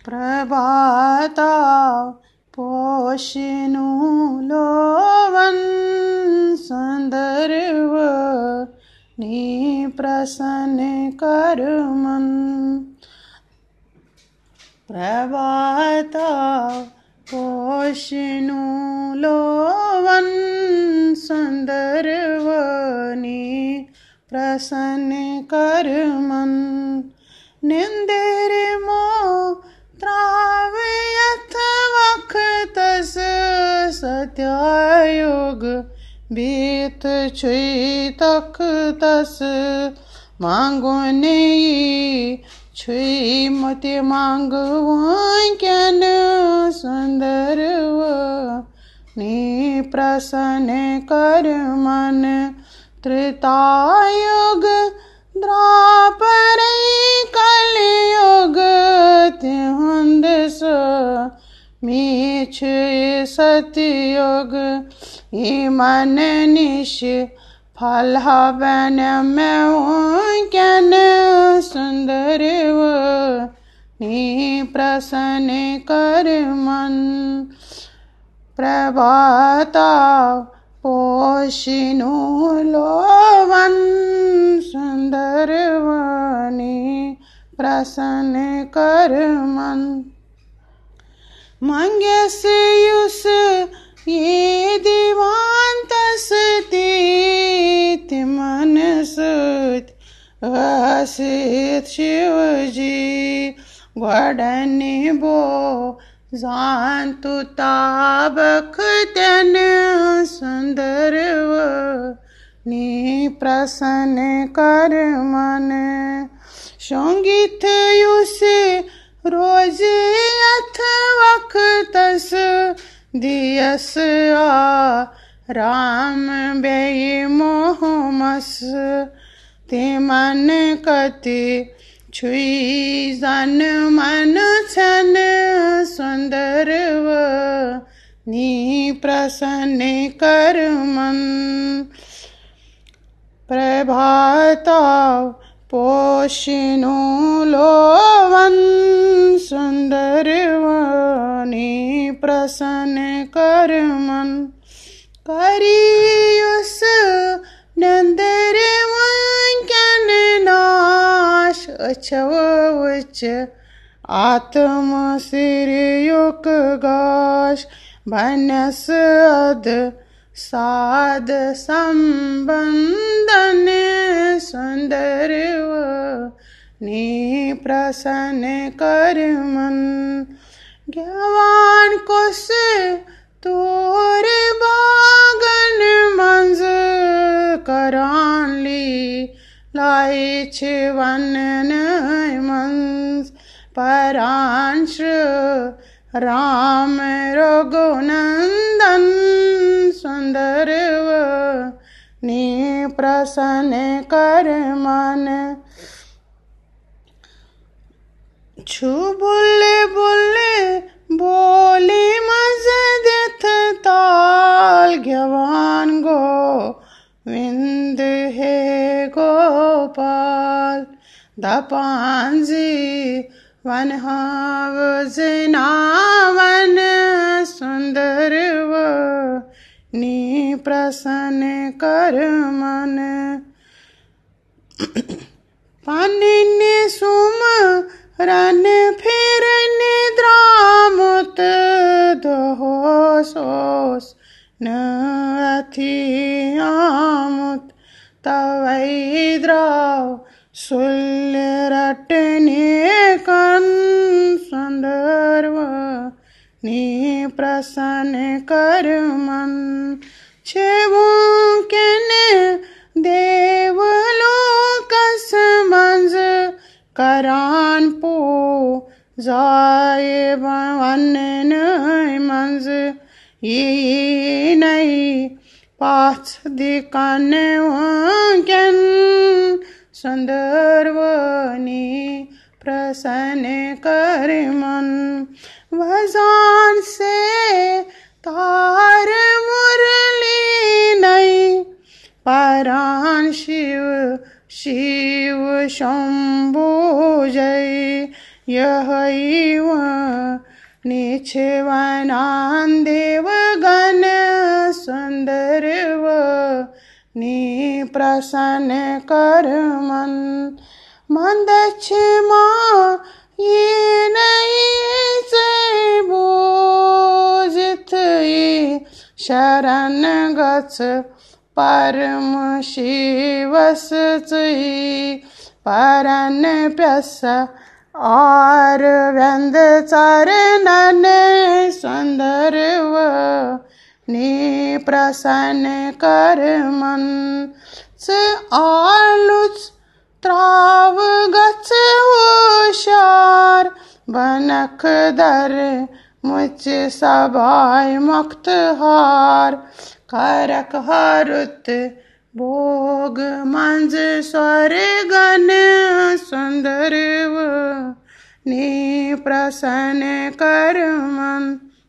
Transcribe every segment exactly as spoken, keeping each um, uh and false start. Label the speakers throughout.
Speaker 1: प्रभाता पोषिनु Lowen संदर्भ नि प्रसन्न कर मन। प्रभाता पोषिनु लोवन संदर्भ नि प्रसन्न कर मन। निंदेर मो त्रावे यथ वक्तस सत्यायोग बीत छुई तक तस। मांगो नहीं छुई मते मांगो ज्ञान संदर्भ नि प्रसन्न कर मन। त्रेतायुग द्वापर कलयुग तिहुंद स मीछ सतयुग। मन निश फल बन में ज्ञान सुंदरव नि प्रसन्न कर मन। प्रभाता पोषिनु लोवन सुंदरव नि प्रसन्न कर मन। मंगेस युस ये दीवान तसती मन सुत असित शिव जी। ग्वडनि बो जानतु ताबक तन सुंदरव नि प्रसन्न कर मन। संगीत युस रोज अथ वक्तस दियस आ राम बेय मोहमस। ते मन कति छुई जन मन छन सुंदरव नि प्रसन्न कर मन। प्रभाता पोषिनु लोवन सुंदरव नि प्रसन्न कर मन। करियुस नंदर ज्ञान नाश अछव उच्च आत्म सिर युक गाश। बनस अद साध संबंधन सुंदरव नि प्रसन्न कर मन। ज्ञान कुस तोर बागन मंज करान ली लाई छिवन मंज। परांश राम रघुनंदन सुंदरव नि प्रसन्न कर मन। छु बुल्ले बुल्ले बोली मज देथ ताल। ज्ञान गो विंद है गोपाल। दपांजी वन हाव जनावन सुंदरव नि प्रसन्न कर मन। पानिनि सुम रन फिर निद्रामुत दोहो सोस न अथि आमुत। तवै द्राव सुल्य रटने कन सुंदरव नि प्रसन्न कर मन। छेवों केने देवलोकस मंज करान पो जाए वन मंज। ये नहीं पाछ दिकान ज्ञान सुंदरव नि प्रसन्न कर मन। वजान से तार मुरली नहीं परान शिव शिव शंभु जय। यहैव निच्छेवनान् देवगण सुन्दरव नि प्रसन्न कर मन। मंदक्षिमा ये नहीं से बोजित ये शरण गच्छ परम शिवस परन प्यस और व्यंद चरणन सुंदरव नि प्रसन्न कर मन। च आलुच त्राव गच्छ होशार बनख दर मुझ सभाय मुक्त हार करक हरुत भोग मंज स्वर्गन सुंदरव नि प्रसन्न कर मन।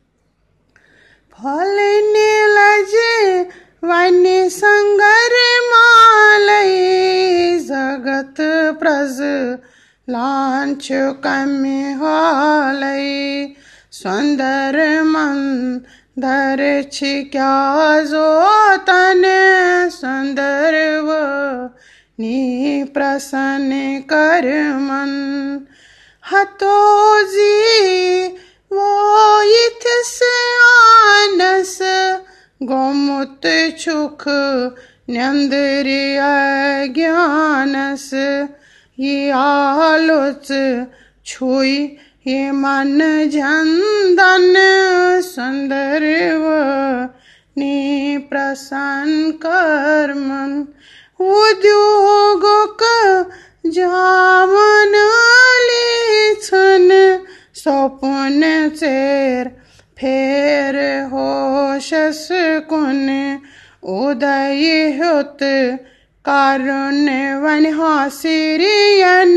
Speaker 1: फल नीलज वन्य संगर मालय जगत प्रज लांछ कम्य हालय सुंदर मन धर छिक्या जो तन सुंदरव नि प्रसन्न कर मन। हतोजी वो इथस आनस गोमुत छुख नंदरि अज्ञानस ये आलोच छुई ये मन झंदन सुंदरव नि प्रसन्न कर मन। उद्योगक जामन लेछन सपन चेर फेर होशस कुन उदय होत कारुण्य वन हासिरियन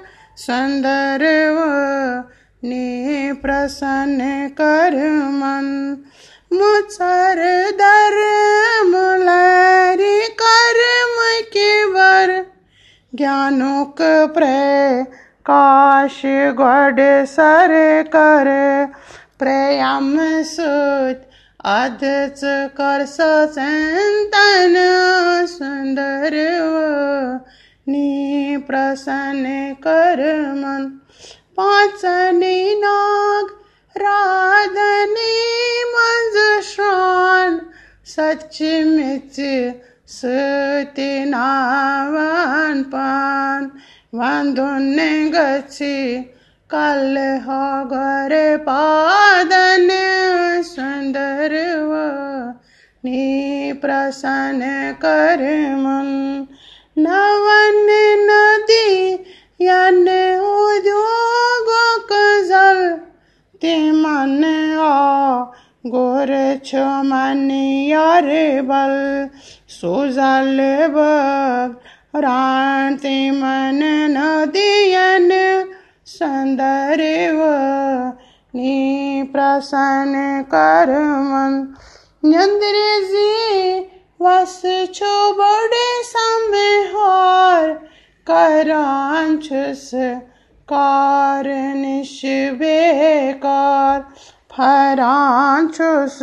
Speaker 1: सुंदरव नि प्रसन्न कर मन। मुचर दर मुलरी कर्म के बर ज्ञानोक प्रकाश गढ़ सर कर प्रेम सुत अधच कर चिंतन सुंदरव नि प्रसन्न कर मन। पांचनी नाग राधनी मंज श्रान सच मिच सत्य नावन पान वंदुन गच्छी कल घर पादन सुंदरव नि प्रसन्न कर मन। नवन नदी यन उद्योग जल ते मन आ गोर छो मन यार बल सुजल बग रांति मन नदियन सुंदरव नि प्रसन्न कर मन। नंद्र जी वस छो बड़े संहार करांछुस कार निष्बेकार फरांछुस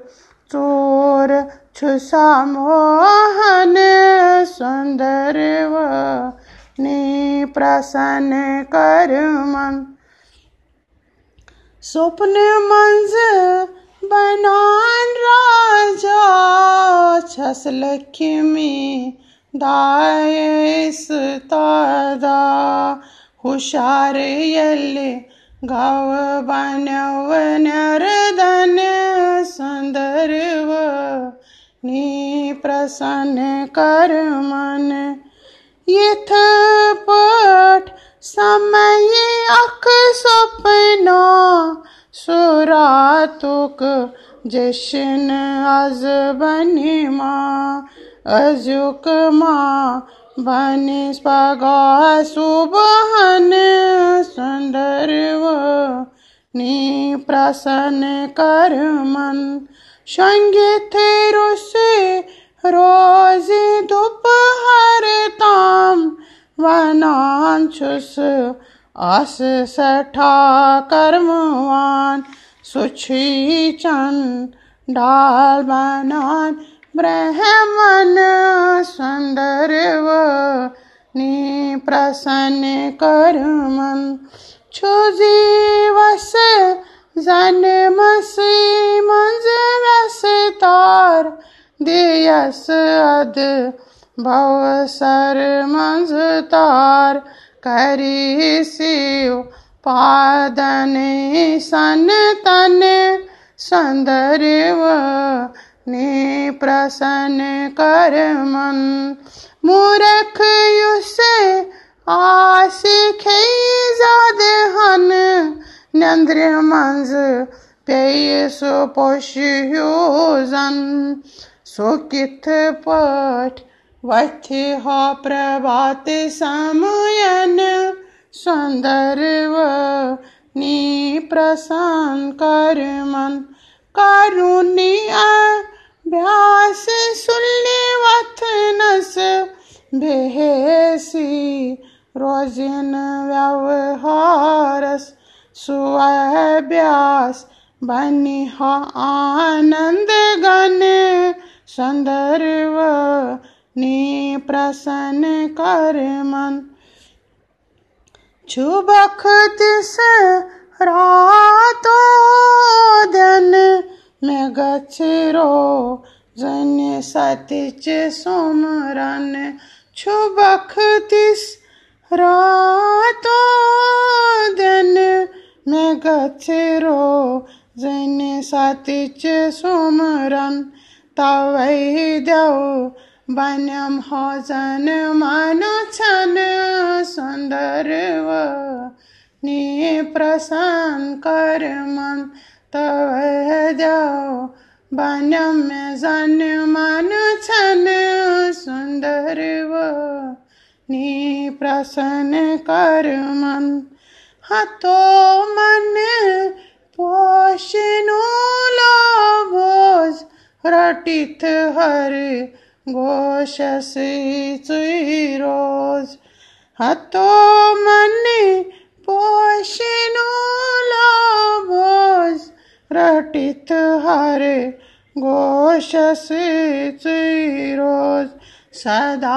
Speaker 1: चोर छुसा मोहन सुंदरव नि प्रसन्न कर मन। स्वप्न मंज बनान राजा छस लक्ष्मी दायस तादा हुशार यल्ले गाव बनव नरदन सुंदरव नि प्रसन्न कर मन। यथ पट समय अख स्वप्ना सुरातुक जशन अज बनि माँ अजुक माँ बनि स्पगा सुबहन सुंदरव नि प्रसन्न कर मन। संगीत रोसे रोज दोपहर ताम वनांछुस आस सठा कर्मवान सुछी चंडाल बनान ब्रह्मन सुंदरव नी प्रसन्न कर मन छु जीवस जन्मसी मंज व्यस तार दियस अद भव सर मंज तार करी शिव पादन सन तन सुंदरव ने प्रसन्न कर मन मूर्ख युस आस खेजाद हन नंद्र मंज पेय सो पोष्योजन सो किथ पठ वथि हो प्रभात समयन सुंदरव नी प्रसन्न कर मन कारुणी अभ्यास सुल्यवथ नस बेहेसी रोजिन व्यवहारस सुअभ्यास बनि हो आनंद गण सुंदरव नी प्रसन्न कर मन छु बखत से रातो दिन में गच्छरो जन सतिच सुमरन छु बखतिस रातो दिन में गच्छरो जन सतिच सुमरन तवै देव बनम हो जन मानो छन सुंदरव नी प्रसन्न कर मन तवै देव बनम जन मानो छन सुंदरव नी प्रसन्न कर मन हतो मन पोषिनु लोभोज रटित हर घोषस रोज हतो मन पोषिनु लोभोज रटित हर घोषस रोज सदा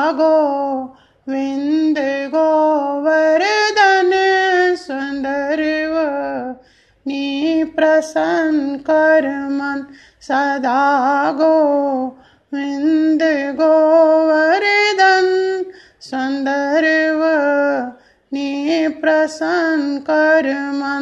Speaker 1: गोविंद गोवर्धन सुंदरव नी प्रसन्न कर मन सदा गोविंद गोवर्धन सुंदरव नी प्रसन्न कर मन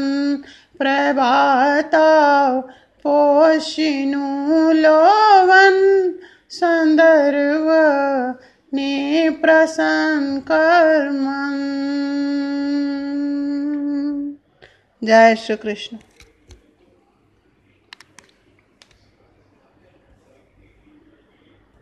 Speaker 1: प्रभाताव पोषिनु लोवन सुंदरव नी प्रसन्न कर मन। जय श्री कृष्ण।